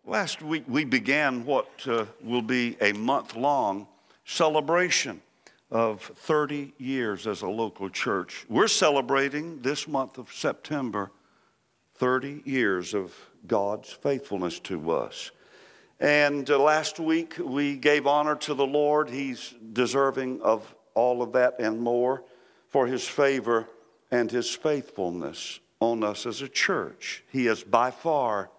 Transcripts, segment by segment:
Last week we began what will be a month-long celebration of 30 years as a local church. We're celebrating this month of September 30 years of God's faithfulness to us. And last week we gave honor to the Lord. He's deserving of all of that and more for His favor and His faithfulness on us as a church. He has by far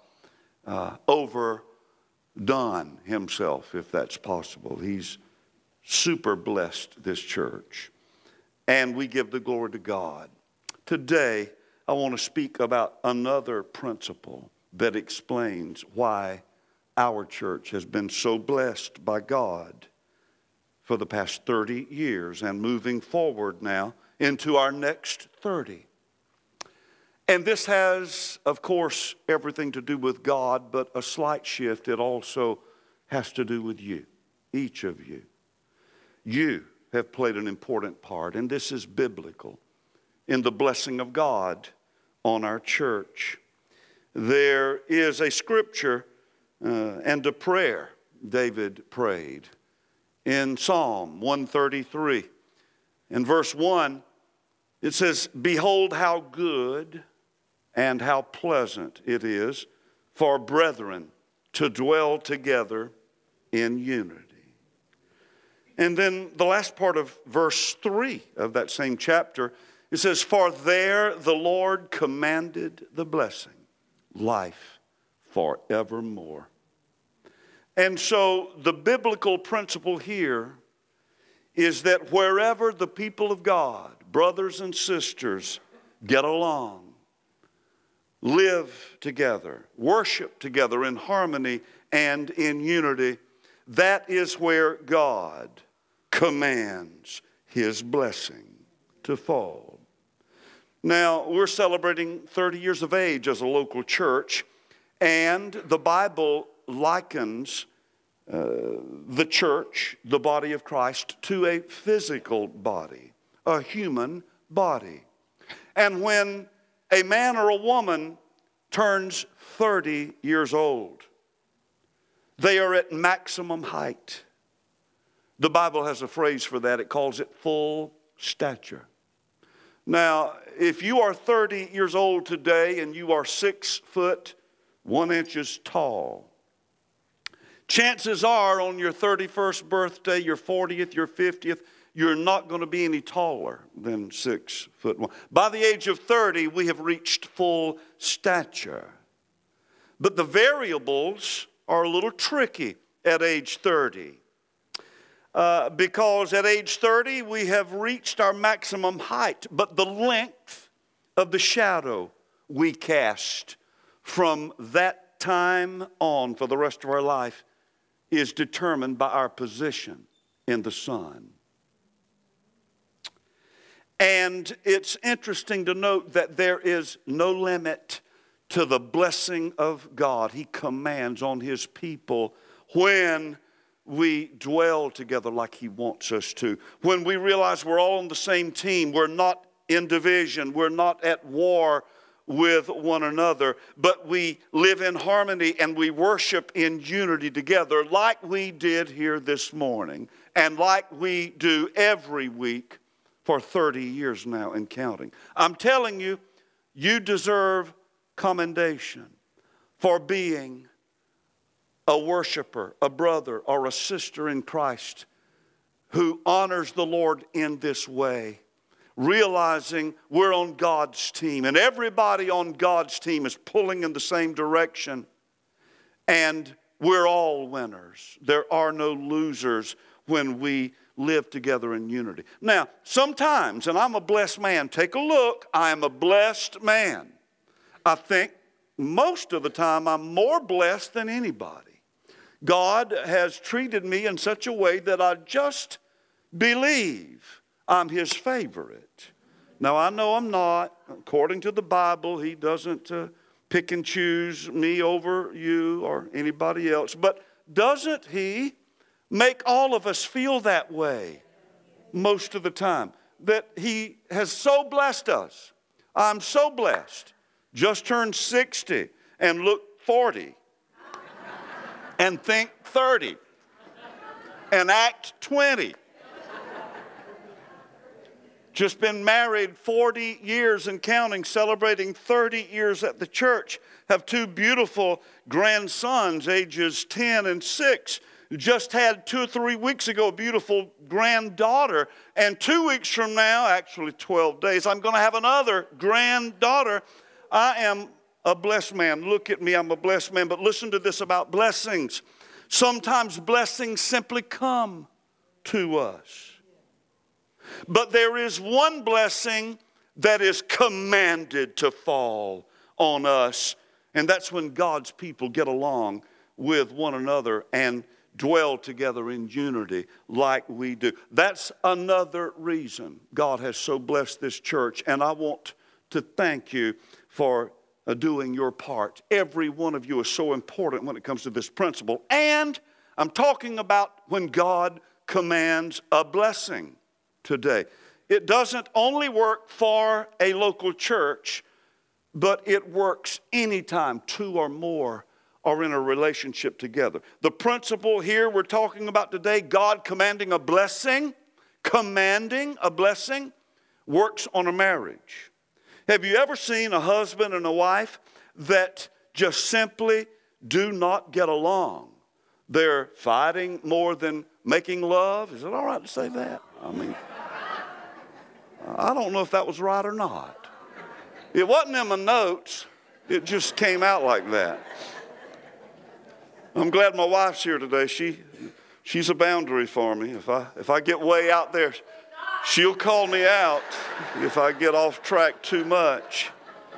overdone Himself, if that's possible. He's super blessed this church. And we give the glory to God. Today, I want to speak about another principle that explains why our church has been so blessed by God for the past 30 years and moving forward now into our next 30. And this has, of course, everything to do with God, but a slight shift. It also has to do with you, each of you. You have played an important part, and this is biblical, in the blessing of God on our church. There is a scripture and a prayer David prayed in Psalm 133. In verse 1, it says, "Behold how good and how pleasant it is for brethren to dwell together in unity." And then the last part of verse 3 of that same chapter, it says, "For there the Lord commanded the blessing, life forevermore." And so the biblical principle here is that wherever the people of God, brothers and sisters, get along, live together, worship together in harmony and in unity, that is where God commands His blessing to fall. Now, we're celebrating 30 years of age as a local church, and the Bible likens the church, the body of Christ, to a physical body, a human body. And when a man or a woman turns 30 years old, they are at maximum height. The Bible has a phrase for that. It calls it full stature. Now, if you are 30 years old today and you are 6 foot 1 inches tall, chances are on your 31st birthday, your 40th, your 50th, you're not going to be any taller than 6 foot 1. By the age of 30, we have reached full stature. But the variables are a little tricky at age 30. Because at age 30, we have reached our maximum height. But the length of the shadow we cast from that time on for the rest of our life is determined by our position in the sun. And it's interesting to note that there is no limit to the blessing of God He commands on His people when we dwell together like He wants us to. When we realize we're all on the same team, we're not in division, we're not at war with one another, but we live in harmony and we worship in unity together like we did here this morning and like we do every week for 30 years now and counting. I'm telling you, you deserve commendation for being a worshiper, a brother, or a sister in Christ who honors the Lord in this way, realizing we're on God's team and everybody on God's team is pulling in the same direction and we're all winners. There are no losers when we live together in unity. Now, sometimes, and I'm a blessed man, take a look, I am a blessed man. I think most of the time I'm more blessed than anybody. God has treated me in such a way that I just believe I'm His favorite. Now, I know I'm not. According to the Bible, He doesn't pick and choose me over you or anybody else. But doesn't He make all of us feel that way most of the time? That He has so blessed us. I'm so blessed. Just turned 60 and look 40. and think 30 and act 20. Just been married 40 years and counting, celebrating 30 years at the church. Have two beautiful grandsons, ages 10 and 6. Just had 2 or 3 weeks ago a beautiful granddaughter. And 2 weeks from now, actually 12 days, I'm going to have another granddaughter. I am a blessed man. Look at me, I'm a blessed man. But listen to this about blessings. Sometimes blessings simply come to us. But there is one blessing that is commanded to fall on us, and that's when God's people get along with one another and dwell together in unity like we do. That's another reason God has so blessed this church, and I want to thank you for doing your part. Every one of you is so important when it comes to this principle, and I'm talking about when God commands a blessing. Today, it doesn't only work for a local church, but it works anytime 2 or more are in a relationship together. The principle here we're talking about today, God commanding a blessing, works on a marriage. Have you ever seen a husband and a wife that just simply do not get along? They're fighting more than making love. Is it all right to say that? I mean, I don't know if that was right or not. It wasn't in my notes. It just came out like that. I'm glad my wife's here today. She's a boundary for me. If I get way out there, she'll call me out if I get off track too much.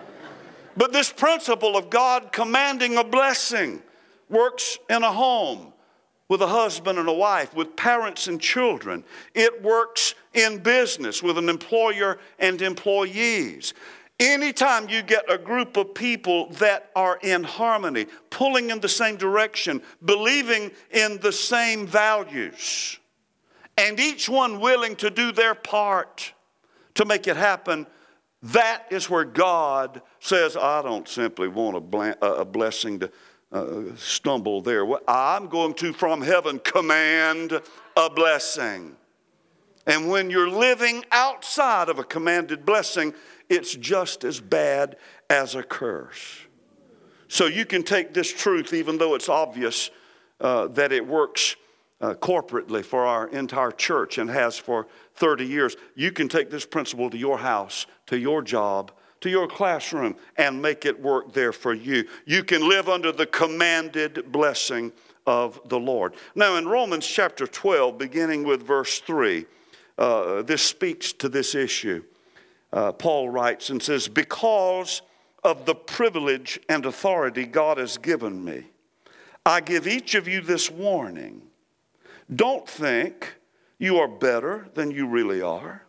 But this principle of God commanding a blessing works in a home, with a husband and a wife, with parents and children. It works in business with an employer and employees. Anytime you get a group of people that are in harmony, pulling in the same direction, believing in the same values, and each one willing to do their part to make it happen, that is where God says, I don't simply want a blessing to stumble there. I'm going to, from heaven, command a blessing. And when you're living outside of a commanded blessing, it's just as bad as a curse. So you can take this truth, even though it's obvious that it works corporately for our entire church and has for 30 years. You can take this principle to your house, to your job, to your classroom, and make it work there for you. You can live under the commanded blessing of the Lord. Now in Romans chapter 12, beginning with verse 3, this speaks to this issue. Paul writes and says, because of the privilege and authority God has given me, I give each of you this warning. Don't think you are better than you really are.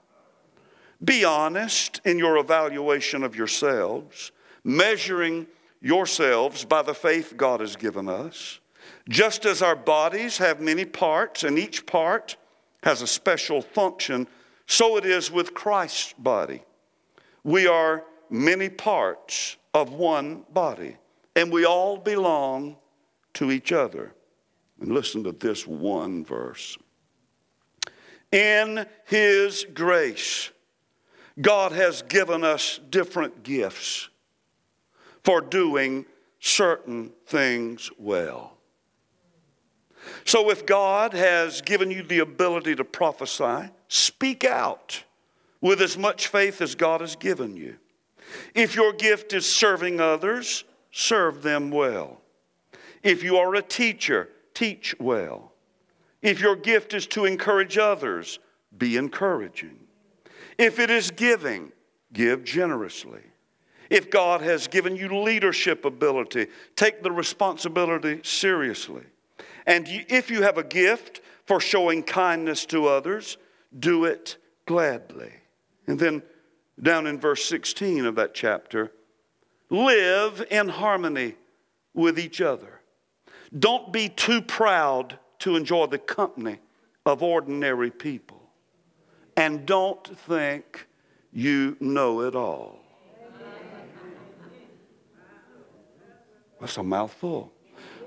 Be honest in your evaluation of yourselves, measuring yourselves by the faith God has given us. Just as our bodies have many parts and each part has a special function, so it is with Christ's body. We are many parts of one body, and we all belong to each other. And listen to this one verse. In His grace, God has given us different gifts for doing certain things well. So if God has given you the ability to prophesy, speak out with as much faith as God has given you. If your gift is serving others, serve them well. If you are a teacher, teach well. If your gift is to encourage others, be encouraging. If it is giving, give generously. If God has given you leadership ability, take the responsibility seriously. And if you have a gift for showing kindness to others, do it gladly. And then down in verse 16 of that chapter, live in harmony with each other. Don't be too proud to enjoy the company of ordinary people. And don't think you know it all. That's a mouthful.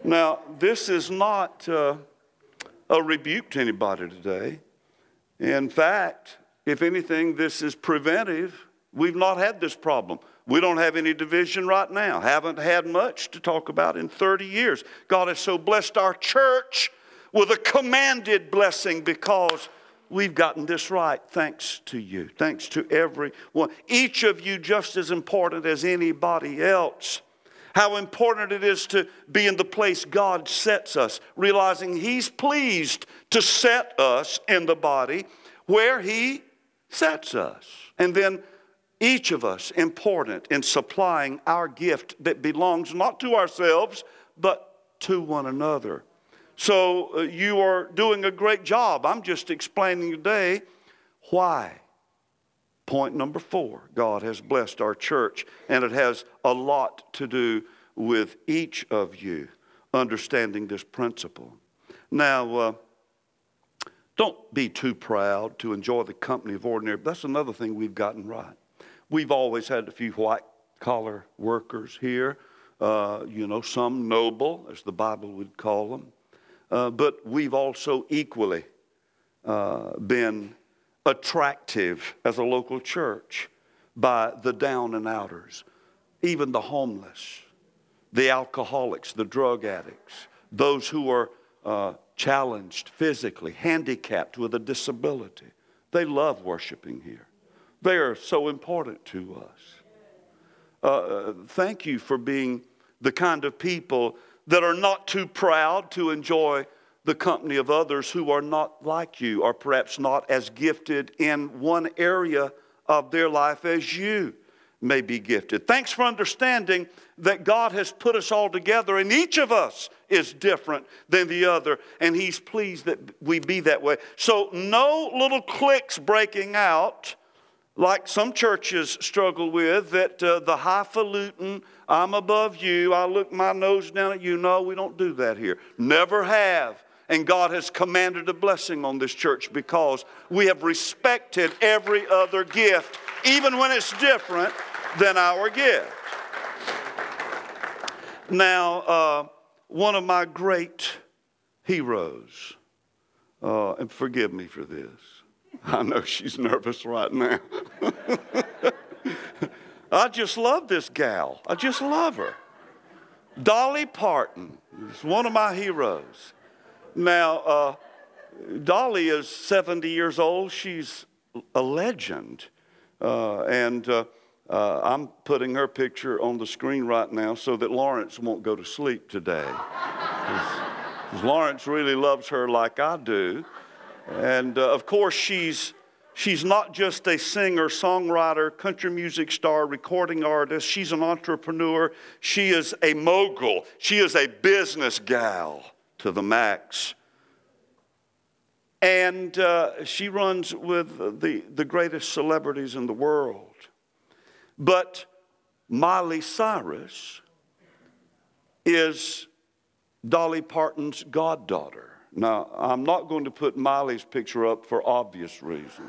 Now, this is not a rebuke to anybody today. In fact, if anything, this is preventive. We've not had this problem. We don't have any division right now. Haven't had much to talk about in 30 years. God has so blessed our church with a commanded blessing because we've gotten this right, thanks to you. Thanks to everyone. Each of you just as important as anybody else. How important it is to be in the place God sets us, realizing He's pleased to set us in the body where He sets us. And then each of us important in supplying our gift that belongs not to ourselves, but to one another. So you are doing a great job. I'm just explaining today why. Point number 4, God has blessed our church, and it has a lot to do with each of you understanding this principle. Now, don't be too proud to enjoy the company of ordinary. That's another thing we've gotten right. We've always had a few white-collar workers here, some noble, as the Bible would call them. But we've also equally been attractive as a local church by the down and outers, even the homeless, the alcoholics, the drug addicts, those who are challenged physically, handicapped with a disability. They love worshiping here. They are so important to us. Thank you for being the kind of people that are not too proud to enjoy the company of others who are not like you, or perhaps not as gifted in one area of their life as you may be gifted. Thanks for understanding that God has put us all together, and each of us is different than the other, and He's pleased that we be that way. So no little cliques breaking out like some churches struggle with, that the highfalutin, I'm above you, I look my nose down at you. No, we don't do that here. Never have. And God has commanded a blessing on this church because we have respected every other gift, even when it's different than our gift. Now, one of my great heroes, and forgive me for this, I know she's nervous right now. I just love this gal. I just love her. Dolly Parton is one of my heroes. Now, Dolly is 70 years old. She's a legend. And I'm putting her picture on the screen right now so that Lawrence won't go to sleep today. Because Lawrence really loves her like I do. And of course, she's not just a singer, songwriter, country music star, recording artist. She's an entrepreneur. She is a mogul. She is a business gal to the max. And she runs with the greatest celebrities in the world. But Miley Cyrus is Dolly Parton's goddaughter. Now, I'm not going to put Miley's picture up for obvious reasons.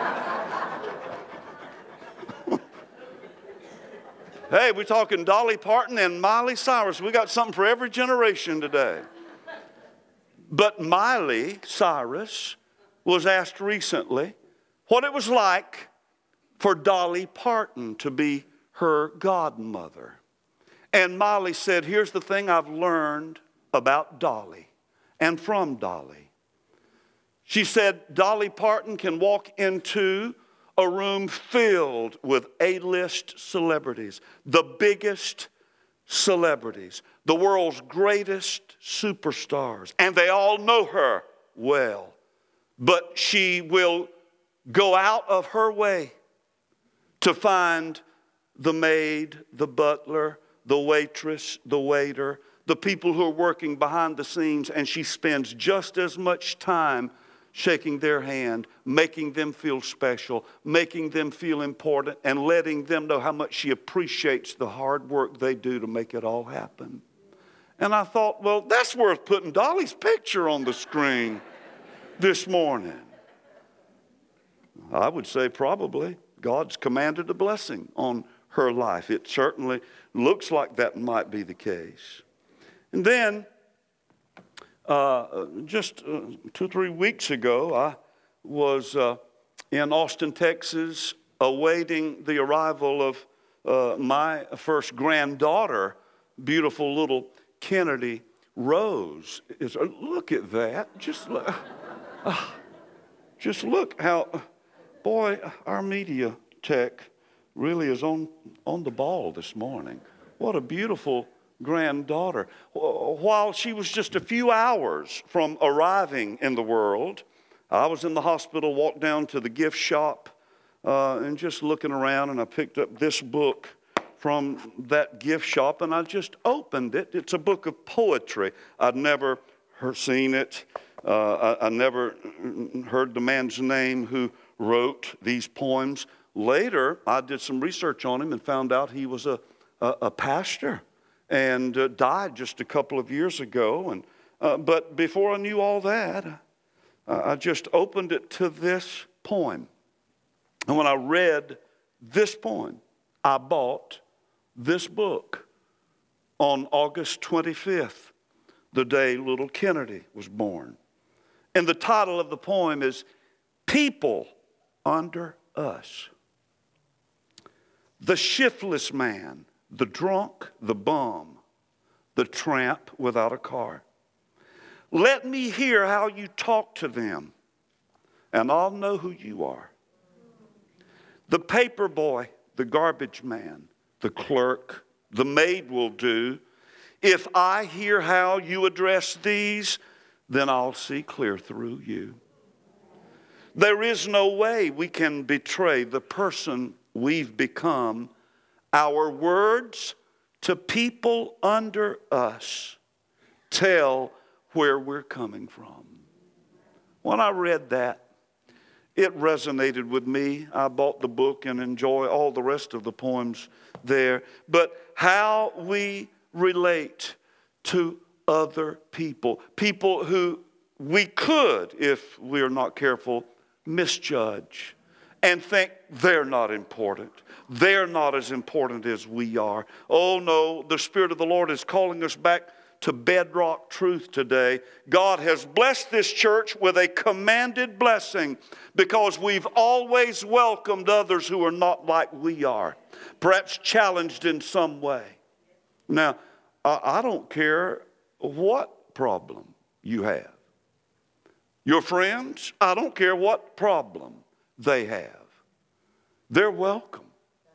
Hey, we're talking Dolly Parton and Miley Cyrus. We got something for every generation today. But Miley Cyrus was asked recently what it was like for Dolly Parton to be her godmother. And Miley said, here's the thing I've learned about Dolly. And from Dolly. She said Dolly Parton can walk into a room filled with A-list celebrities, the biggest celebrities, the world's greatest superstars, and they all know her well. But she will go out of her way to find the maid, the butler, the waitress, the waiter, the people who are working behind the scenes, and she spends just as much time shaking their hand, making them feel special, making them feel important, and letting them know how much she appreciates the hard work they do to make it all happen. And I thought, well, that's worth putting Dolly's picture on the screen this morning. I would say probably God's commanded a blessing on her life. It certainly looks like that might be the case. And then Just 2 or 3 weeks ago, I was in Austin, Texas, awaiting the arrival of my first granddaughter, beautiful little Kennedy Rose. Look at that. Just look how, boy, our media tech really is on the ball this morning. What a beautiful granddaughter. While she was just a few hours from arriving in the world, I was in the hospital, walked down to the gift shop, and just looking around, and I picked up this book from that gift shop, and I just opened it. It's a book of poetry. I'd never seen it. I never heard the man's name who wrote these poems. Later, I did some research on him and found out he was a pastor and died just a couple of years ago. But before I knew all that, I just opened it to this poem. And when I read this poem, I bought this book on August 25th, the day little Kennedy was born. And the title of the poem is People Under Us. The shiftless man, the drunk, the bum, the tramp without a car. Let me hear how you talk to them, and I'll know who you are. The paper boy, the garbage man, the clerk, the maid will do. If I hear how you address these, then I'll see clear through you. There is no way we can betray the person we've become. Our words to people under us tell where we're coming from. When I read that, it resonated with me. I bought the book and enjoy all the rest of the poems there. But how we relate to other people, people who we could, if we are not careful, misjudge and think they're not important. They're not as important as we are. Oh no, the Spirit of the Lord is calling us back to bedrock truth today. God has blessed this church with a commanded blessing because we've always welcomed others who are not like we are, perhaps challenged in some way. Now, I don't care what problem you have. Your friends, I don't care what problem they have. They're welcome.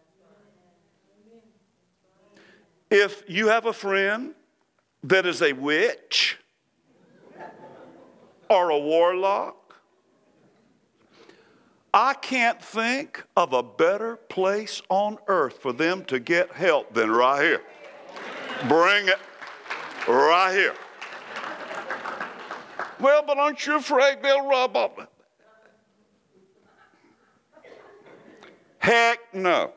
If you have a friend that is a witch or a warlock, I can't think of a better place on earth for them to get help than right here. Bring it right here. Well, but aren't you afraid they'll rub off? Heck no.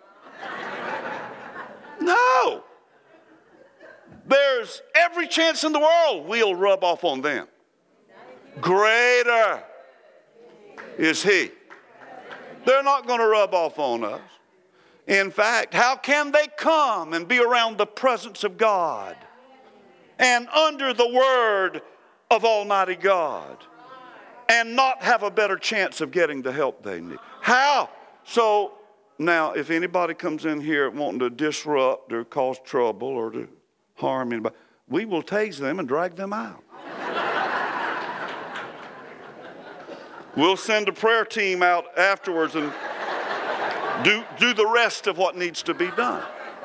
No. There's every chance in the world we'll rub off on them. Greater is He. They're not going to rub off on us. In fact, how can they come and be around the presence of God and under the word of Almighty God and not have a better chance of getting the help they need? How? So now, if anybody comes in here wanting to disrupt or cause trouble or to harm anybody, we will tase them and drag them out. We'll send a prayer team out afterwards and do the rest of what needs to be done.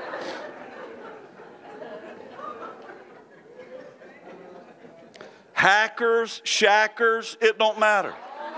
Hackers, shackers, it don't matter.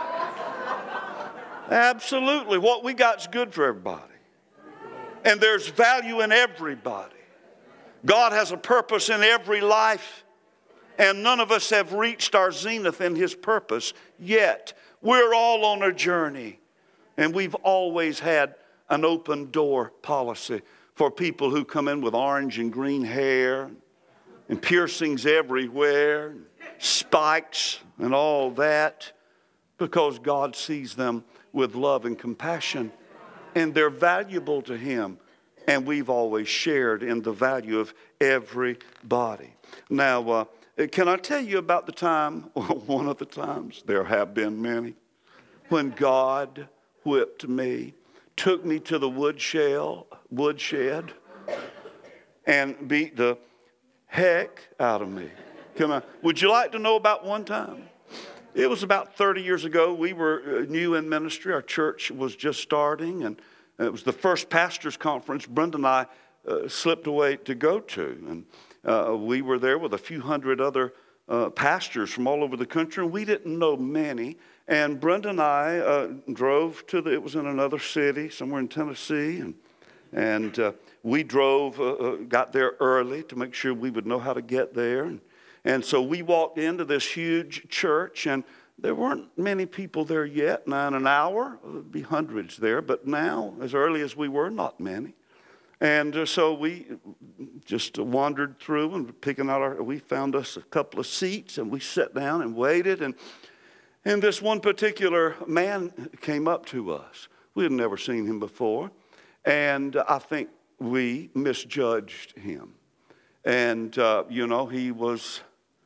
Absolutely. What we got is good for everybody. And there's value in everybody. God has a purpose in every life. And none of us have reached our zenith in His purpose yet. We're all on a journey. And we've always had an open door policy for people who come in with orange and green hair and piercings everywhere, spikes and all that, because God sees them with love and compassion, and they're valuable to Him, and we've always shared in the value of everybody. Now, Can I tell you about the time, one of the times, there have been many, when God whipped me, took me to the woodshed, and beat the heck out of me. Come on. Would you like to know about one time? It was about 30 years ago. We were new in ministry. Our church was just starting, and it was the first pastors' conference Brenda and I slipped away to go to. And we were there with a few hundred other pastors from all over the country, and we didn't know many. And Brenda and I drove to it was in another city, somewhere in Tennessee, and we drove, got there early to make sure we would know how to get there. And so we walked into this huge church, and there weren't many people there yet. Now in an hour, there would be hundreds there, but now, as early as we were, not many. And so we just wandered through and picking out we found us a couple of seats, and we sat down and waited. And this one particular man came up to us. We had never seen him before, and I think we misjudged him. And, he was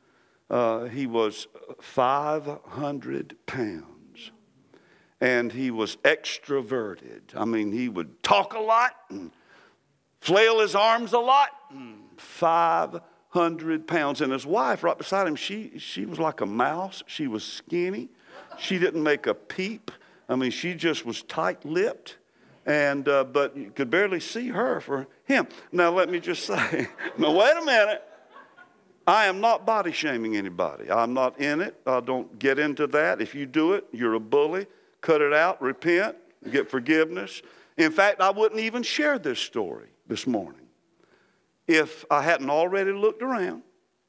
500 pounds, and he was extroverted. I mean, he would talk a lot and flail his arms a lot. 500 pounds. And his wife right beside him, she was like a mouse. She was skinny. She didn't make a peep. I mean, she just was tight-lipped. And but you could barely see her for him. Now, let me just say, now, wait a minute. I am not body shaming anybody. I'm not in it. I don't get into that. If you do it, you're a bully. Cut it out, repent, get forgiveness. In fact, I wouldn't even share this story this morning if I hadn't already looked around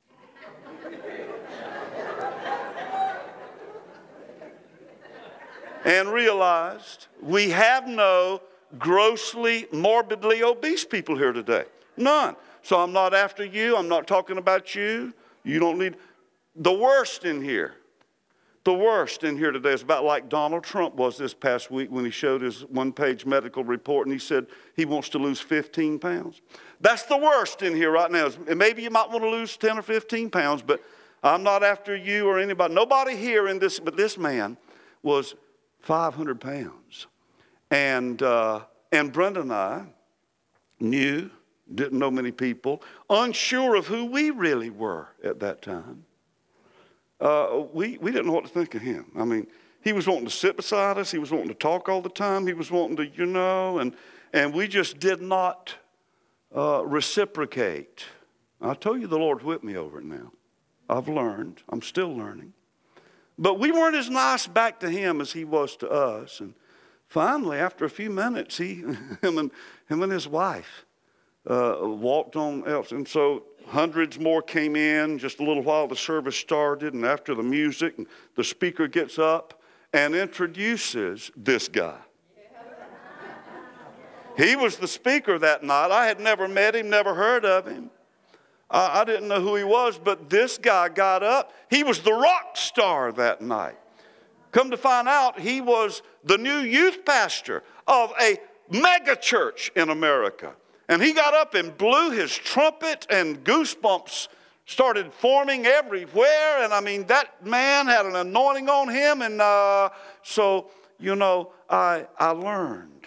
and realized we have no grossly, morbidly obese people here today. None. So I'm not after you. I'm not talking about you. You don't need the worst in here. The worst in here today is about like Donald Trump was this past week when he showed his one-page medical report and he said he wants to lose 15 pounds. That's the worst in here right now. Maybe you might want to lose 10 or 15 pounds, but I'm not after you or anybody. Nobody here in this, but this man was 500 pounds. And Brenda and I didn't know many people, unsure of who we really were at that time. We didn't know what to think of him. I mean, he was wanting to sit beside us. He was wanting to talk all the time. He was wanting to, and we just did not reciprocate. I told you the Lord whipped me over it now. I've learned. I'm still learning. But we weren't as nice back to him as he was to us. And finally, after a few minutes, him and his wife walked on else. And so hundreds more came in just a little while the service started, and after the music, the speaker gets up and introduces this guy. He was the speaker that night. I had never met him, never heard of him. I didn't know who he was, but this guy got up. He was the rock star that night. Come to find out, he was the new youth pastor of a mega church in America. And he got up and blew his trumpet, and goosebumps started forming everywhere. And I mean, that man had an anointing on him. And so, I learned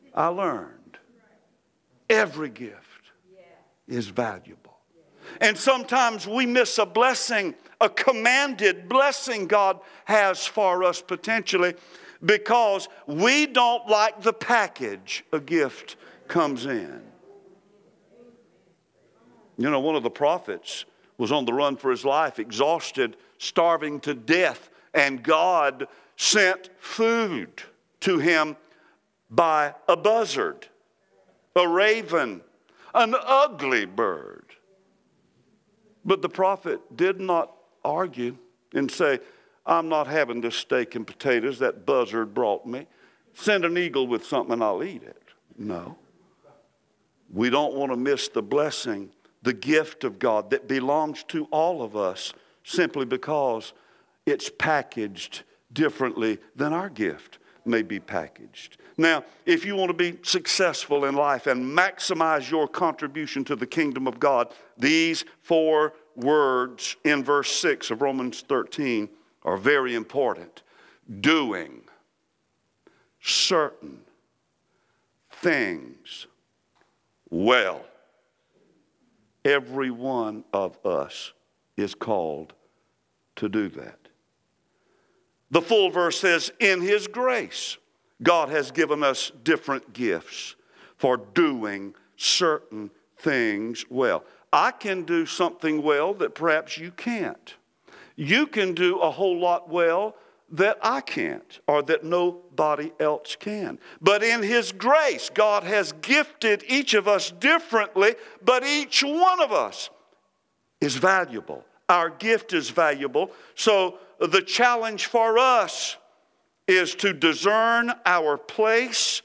every gift is valuable. And sometimes we miss a blessing, a commanded blessing God has for us potentially, because we don't like the package a gift comes in. One of the prophets was on the run for his life, exhausted, starving to death, and God sent food to him by a buzzard, a raven, an ugly bird. But the prophet did not argue and say, I'm not having this steak and potatoes that buzzard brought me. Send an eagle with something and I'll eat it. No. We don't want to miss the blessing, the gift of God that belongs to all of us simply because it's packaged differently than our gift may be packaged. Now, if you want to be successful in life and maximize your contribution to the kingdom of God, these 4 words in verse 6 of Romans 13 are very important. Doing certain things well. Every one of us is called to do that. The full verse says, in His grace, God has given us different gifts for doing certain things well. I can do something well that perhaps you can't. You can do a whole lot well that I can't, or that nobody else can. But in His grace, God has gifted each of us differently, but each one of us is valuable. Our gift is valuable. So the challenge for us is to discern our place,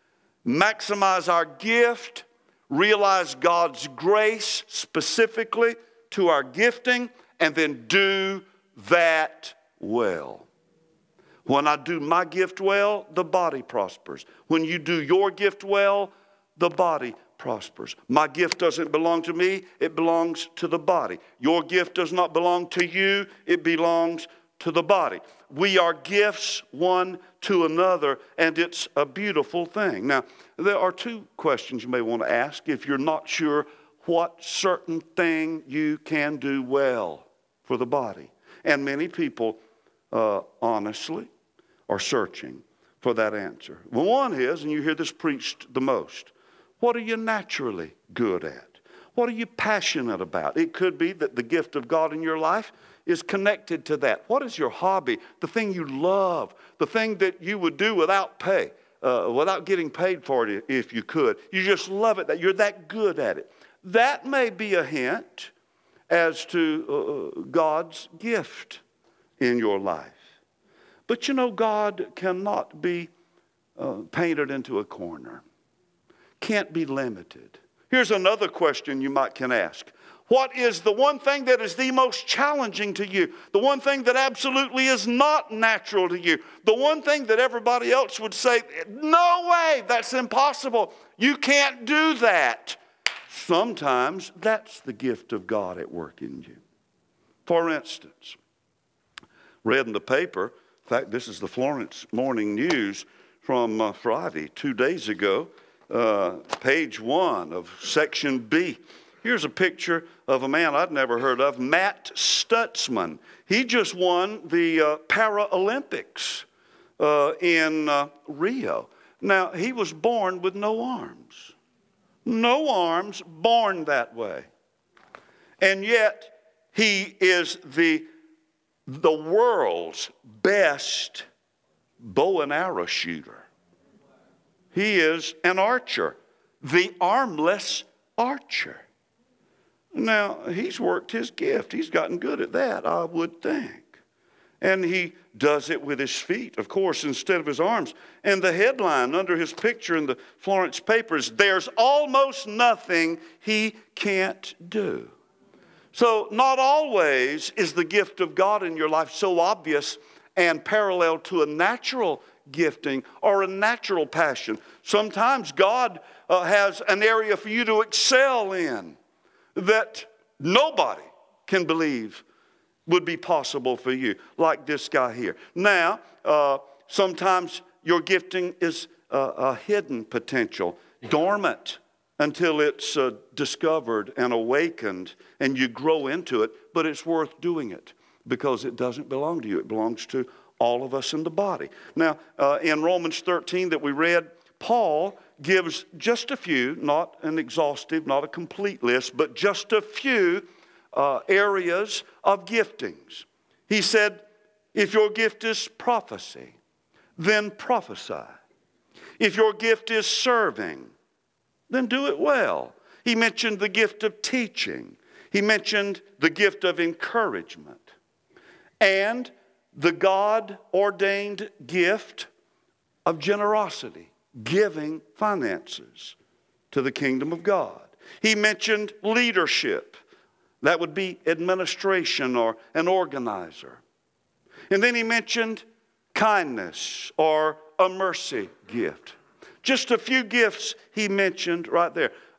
maximize our gift, realize God's grace specifically to our gifting, and then do that well. When I do my gift well, the body prospers. When you do your gift well, the body prospers. My gift doesn't belong to me, it belongs to the body. Your gift does not belong to you, it belongs to the body. We are gifts one to another, and it's a beautiful thing. Now, there are two questions you may want to ask if you're not sure what certain thing you can do well for the body. And many people, honestly, are searching for that answer. Well, one is, and you hear this preached the most, what are you naturally good at? What are you passionate about? It could be that the gift of God in your life is connected to that. What is your hobby? The thing you love, the thing that you would do without pay, without getting paid for it if you could. You just love it, that you're that good at it. That may be a hint as to God's gift in your life. But you know, God cannot be painted into a corner. Can't be limited. Here's another question you can ask. What is the one thing that is the most challenging to you? The one thing that absolutely is not natural to you? The one thing that everybody else would say, no way, that's impossible. You can't do that. Sometimes that's the gift of God at work in you. For instance, read in the paper, in fact, this is the Florence Morning News from Friday, 2 days ago, page 1 of section B. Here's a picture of a man I'd never heard of, Matt Stutzman. He just won the Paralympics in Rio. Now, he was born with no arms. No arms, born that way. And yet, he is the world's best bow and arrow shooter. He is an archer, the armless archer. Now, he's worked his gift. He's gotten good at that, I would think. And he does it with his feet, of course, instead of his arms. And the headline under his picture in the Florence papers, there's almost nothing he can't do. So not always is the gift of God in your life so obvious and parallel to a natural gifting or a natural passion. Sometimes God has an area for you to excel in that nobody can believe would be possible for you, like this guy here. Now, sometimes your gifting is a hidden potential, dormant until it's discovered and awakened and you grow into it, but it's worth doing it because it doesn't belong to you. It belongs to all of us in the body. Now, in Romans 13 that we read, Paul gives just a few, not an exhaustive, not a complete list, but just a few areas of giftings. He said, if your gift is prophecy, then prophesy. If your gift is serving, then do it well. He mentioned the gift of teaching. He mentioned the gift of encouragement. And the God-ordained gift of generosity, giving finances to the kingdom of God. He mentioned leadership. That would be administration or an organizer. And then he mentioned kindness or a mercy gift. Just a few gifts he mentioned right there.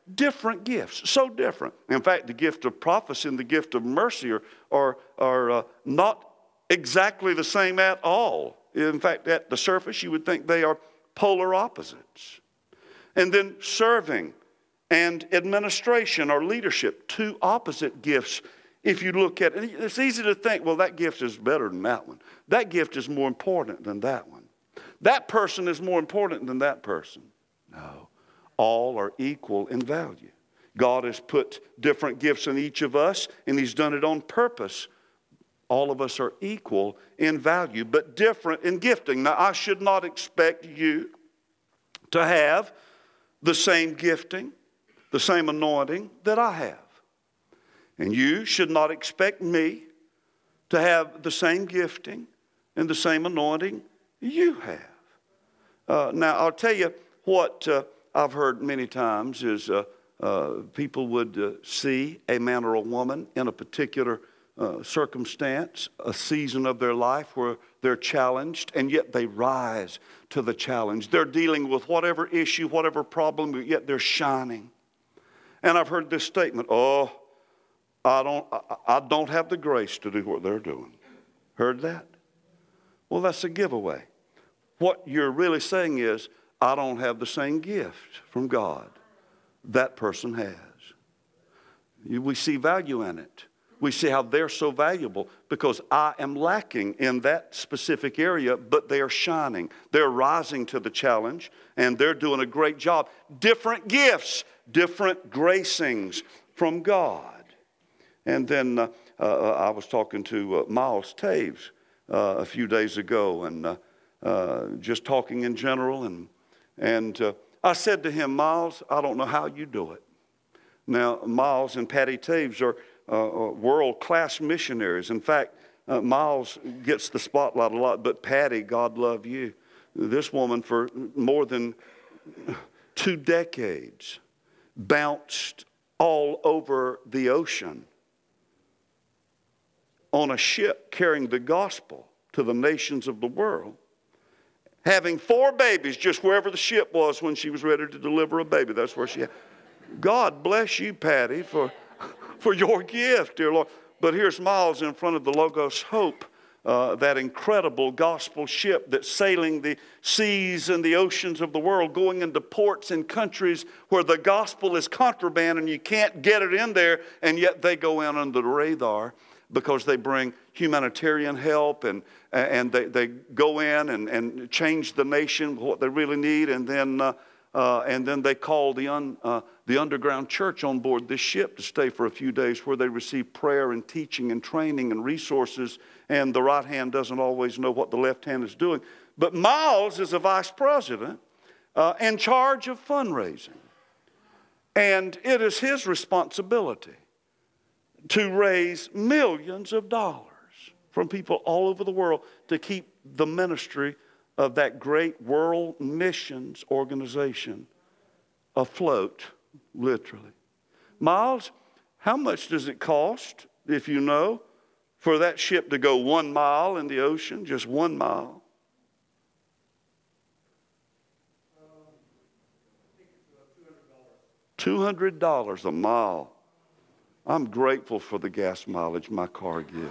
different gifts, so different. In fact, the gift of prophecy and the gift of mercy are not exactly the same at all. In fact, at the surface, you would think they are polar opposites. And then serving and administration or leadership, two opposite gifts. If you look at it, it's easy to think, well, that gift is better than that one. That gift is more important than that one. That person is more important than that person. No, all are equal in value. God has put different gifts in each of us, and He's done it on purpose. All of us are equal in value, but different in gifting. Now, I should not expect you to have the same gifting, the same anointing that I have. And you should not expect me to have the same gifting and the same anointing you have. Now, I'll tell you what I've heard many times is people would see a man or a woman in a particular circumstance, a season of their life where they're challenged, and yet they rise to the challenge. They're dealing with whatever issue, whatever problem, but yet they're shining. And I've heard this statement, oh, I don't have the grace to do what they're doing. Heard that? Well, that's a giveaway. What you're really saying is, I don't have the same gift from God that person has. We see value in it. We see how they're so valuable because I am lacking in that specific area, but they are shining. They're rising to the challenge, and they're doing a great job. Different gifts, different gracings from God. And then I was talking to Miles Taves a few days ago, and just talking in general. And I said to him, Miles, I don't know how you do it. Now, Miles and Patty Taves are world-class missionaries. In fact, Miles gets the spotlight a lot, but Patty, God love you. This woman for more than 2 decades bounced all over the ocean on a ship carrying the gospel to the nations of the world, having 4 babies just wherever the ship was when she was ready to deliver a baby. That's where she had. God bless you, Patty, for your gift, dear Lord. But here's Miles in front of the Logos Hope, that incredible gospel ship that's sailing the seas and the oceans of the world, going into ports and countries where the gospel is contraband and you can't get it in there, and yet they go in under the radar because they bring humanitarian help and they go in and change the nation, what they really need, and then they call the underground church on board this ship to stay for a few days where they receive prayer and teaching and training and resources, and the right hand doesn't always know what the left hand is doing. But Miles is a vice president in charge of fundraising, and it is his responsibility to raise millions of dollars from people all over the world to keep the ministry of that great world missions organization afloat, literally. Miles, how much does it cost, if you know, for that ship to go 1 mile in the ocean, just 1 mile? $200 a mile. I'm grateful for the gas mileage my car gives.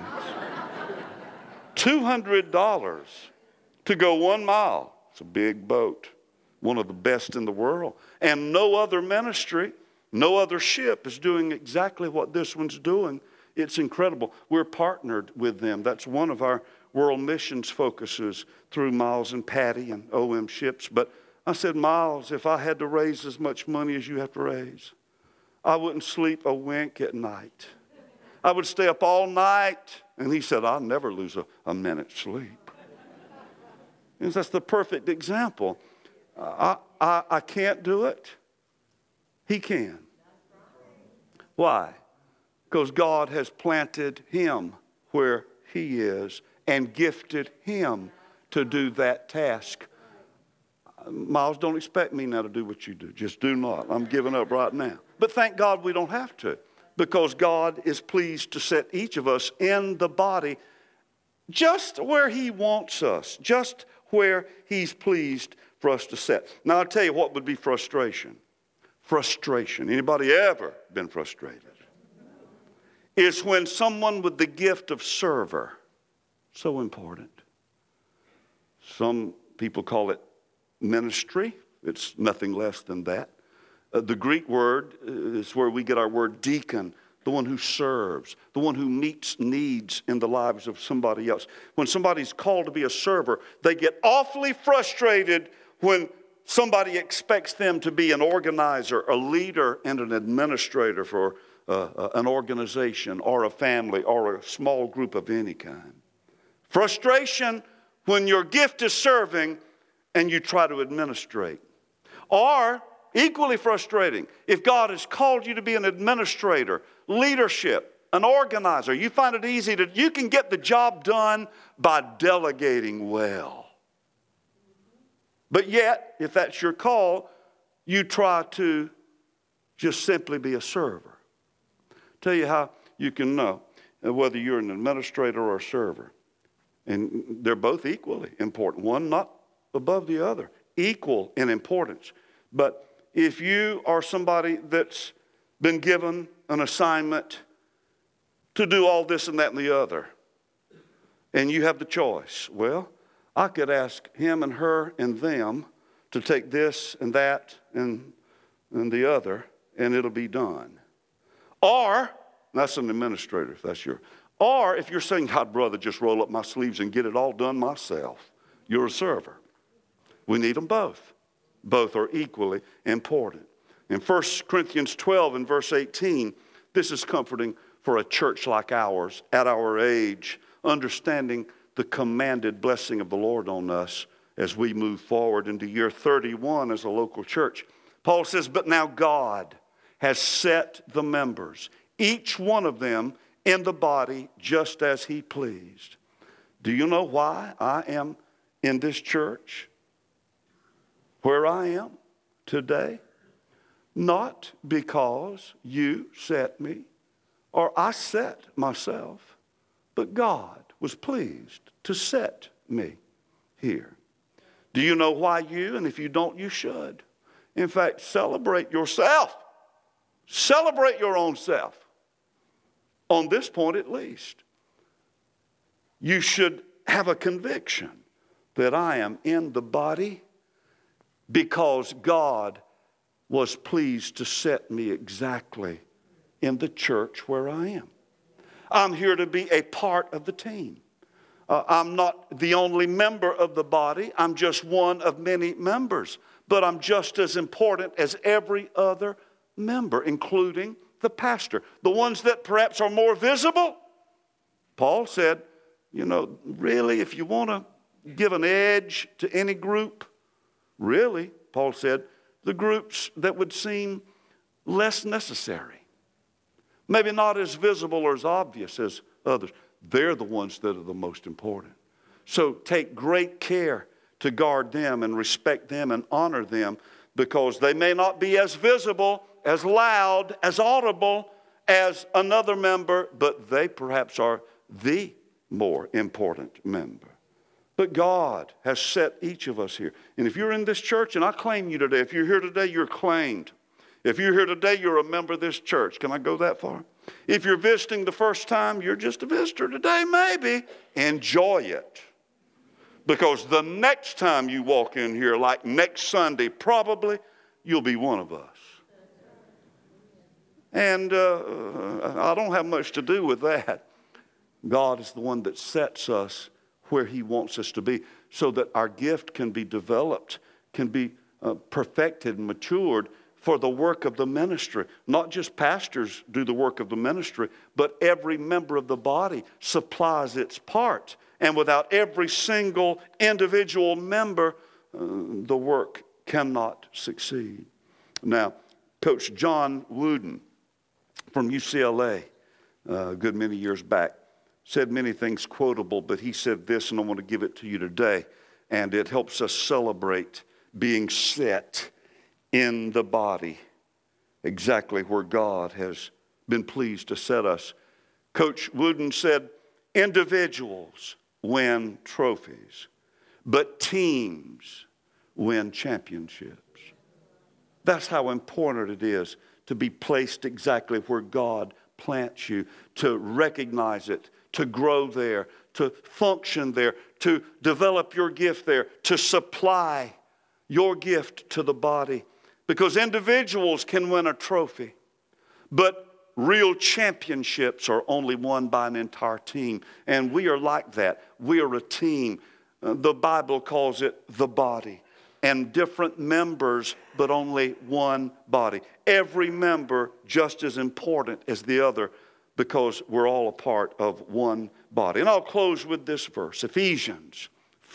$200 to go 1 mile. It's a big boat, one of the best in the world. And no other ministry, no other ship is doing exactly what this one's doing. It's incredible. We're partnered with them. That's one of our world missions focuses through Miles and Patty and OM Ships. But I said, Miles, if I had to raise as much money as you have to raise, I wouldn't sleep a wink at night. I would stay up all night. And he said, I'll never lose a minute's sleep. And that's the perfect example. I can't do it. He can. Why? Because God has planted him where he is and gifted him to do that task. Miles, don't expect me now to do what you do. Just do not. I'm giving up right now. But thank God we don't have to, because God is pleased to set each of us in the body just where he wants us, just where he's pleased for us to set. Now, I'll tell you what would be frustration. frustration. Anybody ever been frustrated? Is when someone with the gift of server, so important. Some people call it ministry. It's nothing less than that. The Greek word is where we get our word deacon, the one who serves, the one who meets needs in the lives of somebody else. When somebody's called to be a server, they get awfully frustrated when somebody expects them to be an organizer, a leader, and an administrator for an organization or a family or a small group of any kind. Frustration when your gift is serving and you try to administrate. Or, equally frustrating, if God has called you to be an administrator, leadership, an organizer, you find it easy you can get the job done by delegating well. But yet, if that's your call, you try to just simply be a server. Tell you how you can know whether you're an administrator or a server. And they're both equally important. One not above the other. Equal in importance. But if you are somebody that's been given an assignment to do all this and that and the other, and you have the choice, well, I could ask him and her and them to take this and that and the other, and it'll be done. Or, that's an administrator if that's your, or if you're saying, I'd rather just roll up my sleeves and get it all done myself, you're a server. We need them both. Both are equally important. In 1 Corinthians 12 and verse 18, this is comforting for a church like ours, at our age, understanding the commanded blessing of the Lord on us as we move forward into year 31 as a local church. Paul says, but now God has set the members, each one of them, in the body just as he pleased. Do you know why I am in this church where I am today? Not because you set me or I set myself, but God was pleased to set me here. Do you know why you? And if you don't, you should. In fact, celebrate yourself. Celebrate your own self. On this point at least. You should have a conviction that I am in the body because God was pleased to set me exactly in the church where I am. I'm here to be a part of the team. I'm not the only member of the body. I'm just one of many members. But I'm just as important as every other member, including the pastor. The ones that perhaps are more visible. Paul said, you know, really, if you want to give an edge to any group, really, Paul said, the groups that would seem less necessary. Maybe not as visible or as obvious as others. They're the ones that are the most important. So take great care to guard them and respect them and honor them, because they may not be as visible, as loud, as audible as another member, but they perhaps are the more important member. But God has set each of us here. And if you're in this church, and I claim you today, if you're here today, you're claimed. If you're here today, you're a member of this church. Can I go that far? If you're visiting the first time, you're just a visitor today, maybe. Enjoy it. Because the next time you walk in here, like next Sunday, probably, you'll be one of us. And I don't have much to do with that. God is the one that sets us where he wants us to be so that our gift can be developed, can be perfected and matured for the work of the ministry. Not just pastors do the work of the ministry, but every member of the body supplies its part. And without every single individual member, the work cannot succeed. Now, Coach John Wooden from UCLA, a good many years back, said many things quotable, but he said this, and I want to give it to you today. And it helps us celebrate being set in the body, exactly where God has been pleased to set us. Coach Wooden said, individuals win trophies, but teams win championships. That's how important it is to be placed exactly where God plants you, to recognize it, to grow there, to function there, to develop your gift there, to supply your gift to the body. Because individuals can win a trophy, but real championships are only won by an entire team. And we are like that. We are a team. The Bible calls it the body. And different members, but only one body. Every member just as important as the other, because we're all a part of one body. And I'll close with this verse, Ephesians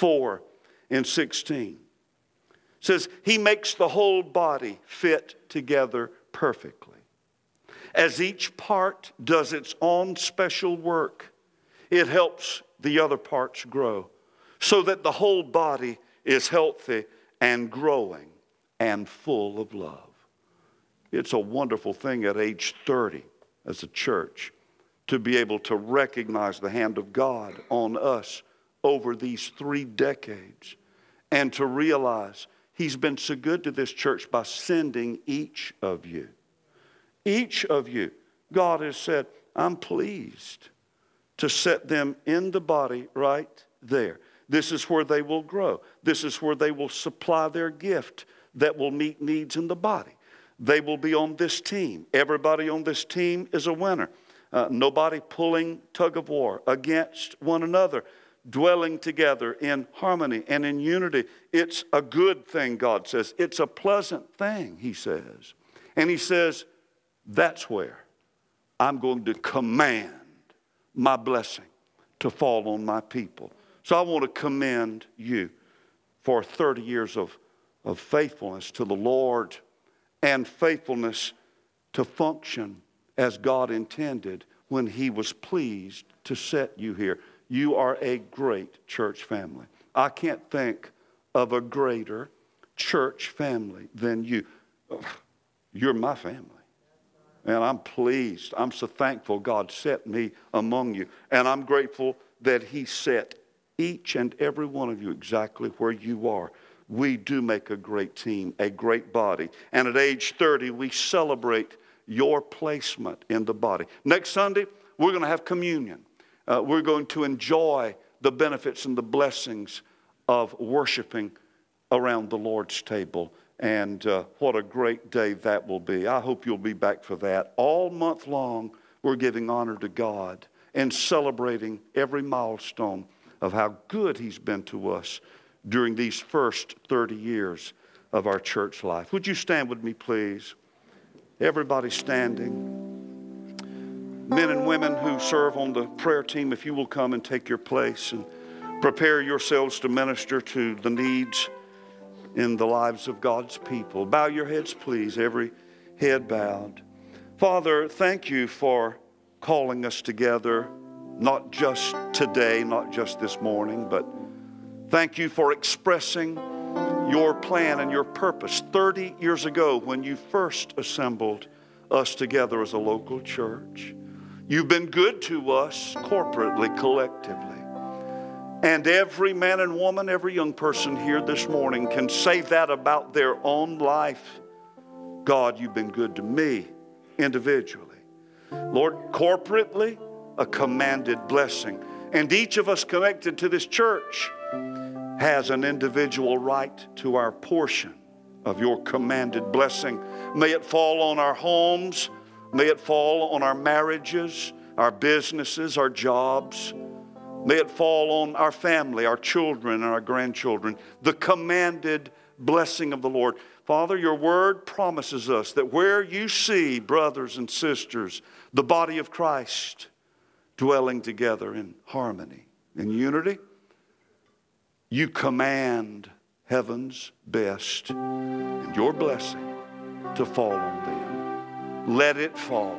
4:16. It says, He makes the whole body fit together perfectly. As each part does its own special work, it helps the other parts grow, so that the whole body is healthy and growing and full of love. It's a wonderful thing at age 30 as a church to be able to recognize the hand of God on us over these 3 decades and to realize He's been so good to this church by sending each of you. Each of you. God has said, I'm pleased to set them in the body right there. This is where they will grow. This is where they will supply their gift that will meet needs in the body. They will be on this team. Everybody on this team is a winner. Nobody pulling tug of war against one another, dwelling together in harmony and in unity. It's a good thing, God says. It's a pleasant thing, He says. And He says, that's where I'm going to command my blessing to fall on my people. So I want to commend you for 30 years of faithfulness to the Lord and faithfulness to function as God intended when He was pleased to set you here. You are a great church family. I can't think of a greater church family than you. You're my family. And I'm pleased. I'm so thankful God set me among you. And I'm grateful that He set each and every one of you exactly where you are. We do make a great team, a great body. And at age 30, we celebrate your placement in the body. Next Sunday, we're going to have communion. We're going to enjoy the benefits and the blessings of worshiping around the Lord's table. And what a great day that will be. I hope you'll be back for that. All month long, we're giving honor to God and celebrating every milestone of how good He's been to us during these first 30 years of our church life. Would you stand with me, please? Everybody standing. Men and women who serve on the prayer team, if you will come and take your place and prepare yourselves to minister to the needs in the lives of God's people. Bow your heads, please, every head bowed. Father, thank you for calling us together, not just today, not just this morning, but thank you for expressing your plan and your purpose 30 years ago when you first assembled us together as a local church. You've been good to us corporately, collectively. And every man and woman, every young person here this morning can say that about their own life. God, you've been good to me individually. Lord, corporately, a commanded blessing. And each of us connected to this church has an individual right to our portion of your commanded blessing. May it fall on our homes. May it fall on our marriages, our businesses, our jobs. May it fall on our family, our children, and our grandchildren. The commanded blessing of the Lord. Father, your word promises us that where you see brothers and sisters, the body of Christ, dwelling together in harmony, in unity, you command heaven's best and your blessing to fall on them. Let it fall.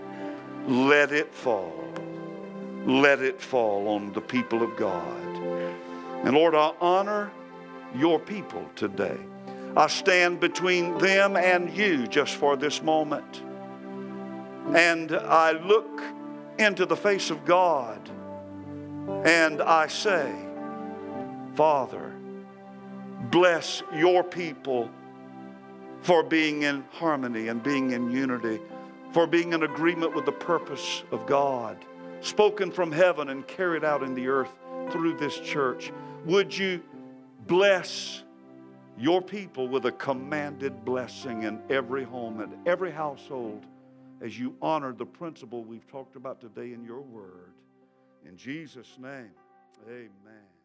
Let it fall. Let it fall on the people of God. And Lord, I honor your people today. I stand between them and you just for this moment. And I look into the face of God and I say, Father, bless your people for being in harmony and being in unity, for being in agreement with the purpose of God, spoken from heaven and carried out in the earth through this church. Would you bless your people with a commanded blessing in every home and every household as you honor the principle we've talked about today in your word. In Jesus' name, amen.